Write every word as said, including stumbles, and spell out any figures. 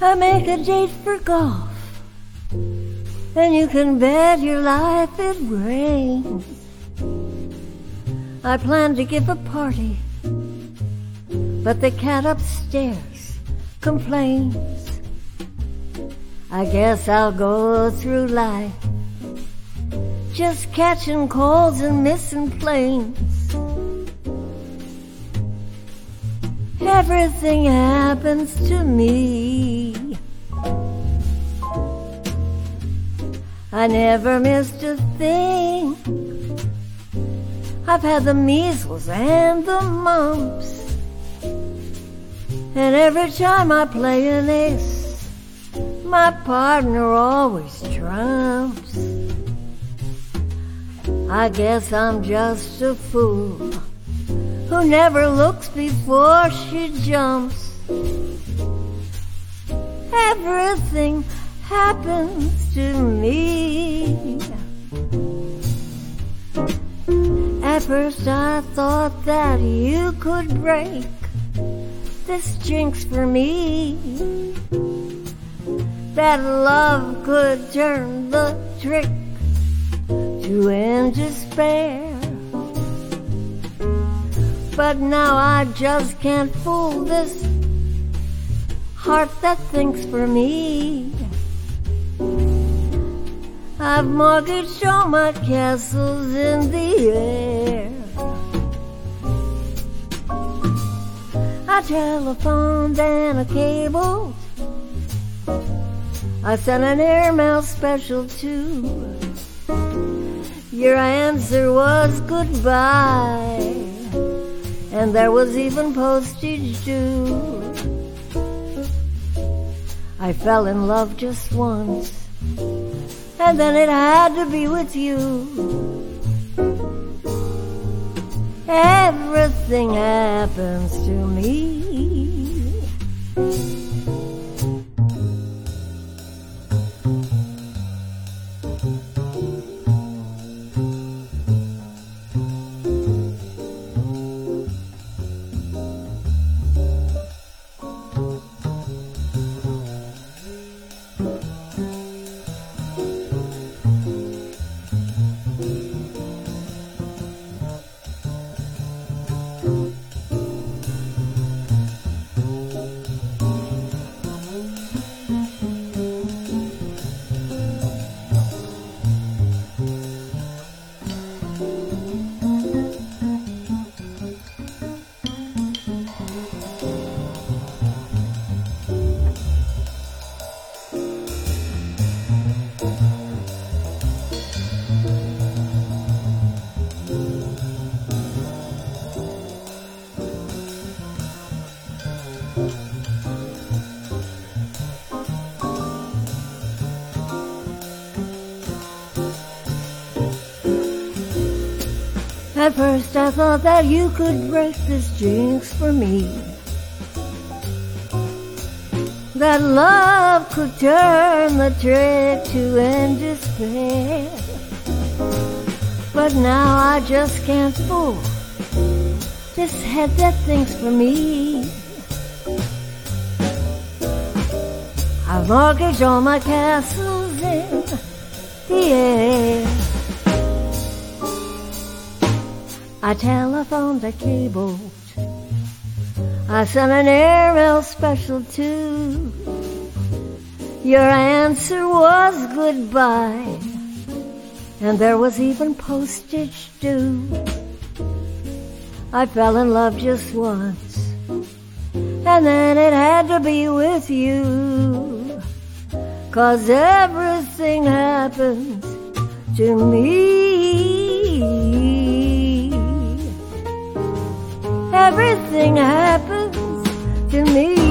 I make a date for golf, and you can bet your life it rains. I plan to give a party, but the cat upstairs complains. I guess I'll go through life just catching colds and missing planes. Everything happens to me. I never missed a thing. I've had the measles and the mumps, and every time I play an ace, my partner always trumps. I guess I'm just a fool who never looks before she jumps. Everything happens to me. At first I thought that you could break this jinx for me, that love could turn the trick to end despair. But now I just can't fool this heart that thinks for me. I've mortgaged all my castles in the air. I telephoned and I cabled. I sent an airmail special too. Your answer was goodbye, and there was even postage due. I fell in love just once, and then it had to be with you. Everything happens to me. At first I thought that you could break this jinx for me, that love could turn the trick to end despair. But now I just can't fool this head that thinks for me. I've mortgaged all my castles in the air. I telephoned, I cabled, I sent an airmail special too. Your answer was goodbye, and there was even postage due. I fell in love just once, and then it had to be with you, 'cause everything happens to me. Everything happens to me.